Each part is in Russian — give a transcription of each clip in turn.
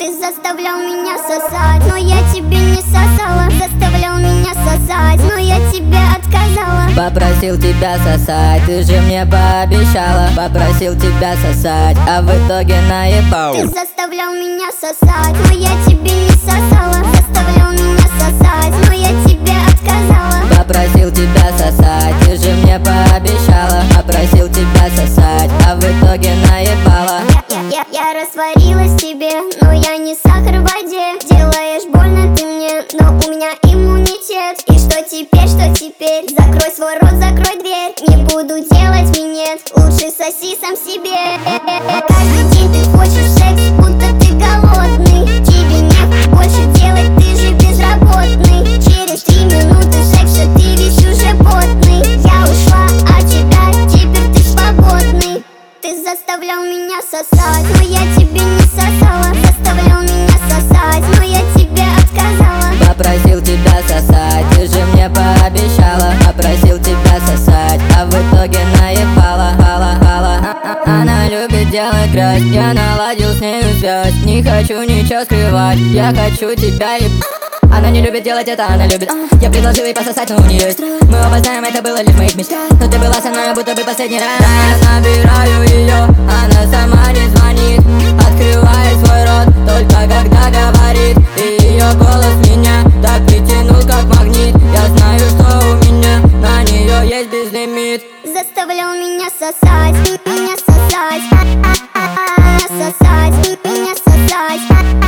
Ты заставлял меня сосать, но я тебе не сосала. Заставлял меня сосать, но я тебе отказала. Попросил тебя сосать, ты же мне пообещала. Попросил тебя сосать, а в итоге наебал. Ты заставлял меня сосать, но я тебе не сосала. Заставлял меня сосать, но я тебе отказала. Попросил тебя сосать, ты же мне пообещала. Попросил тебя сосать, а в итоге наебала. Я растворилась в тебе, но я не сахар в воде. Делаешь больно ты мне, но у меня иммунитет. И что теперь, что теперь? Закрой свой рот, закрой дверь. Не буду делать минет, лучше соси сам себе. Каждый день ты хочешь секс, будто ты голодный. Тебе не больше делать, ты же безработный. Через 3 минуты секса ты весь уже потный. Я ушла от тебя, теперь ты свободный. Ты заставлял меня сосать, но я тебе не сосала. Заставлял меня сосать, но я тебе отказала. Попросил тебя сосать, ты же мне пообещала. Попросил тебя сосать, а в итоге наебала. Она любит делать грязь, я наладил с нею связь. Не хочу ничего скрывать, я хочу тебя ебать. Она не любит делать это, она любит. Я предложил ей пососать, но у нее есть. Мы оба знаем, это было лишь в моих мечтах. Но ты была со мной, будто бы последний раз. Я набираю ее, она сама не звонит. Открывает свой рот, только когда говорит. И ее голос меня так притянул, как магнит. Я знаю, что у меня на нее есть безлимит. Заставлял меня сосать, меня сосать, сосать, меня сосать,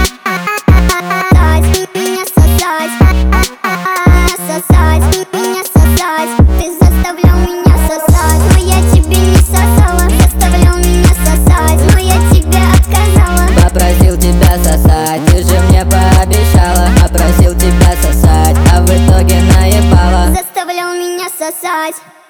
меня сосать, сосать, меня сосать. Ты заставлял меня сосать, но я тебе не сосала. Заставлял меня сосать, но я тебе отказала. Попросил тебя сосать, ты же мне пообещала. Попросил тебя сосать, а в итоге наебала. Заставлял меня сосать.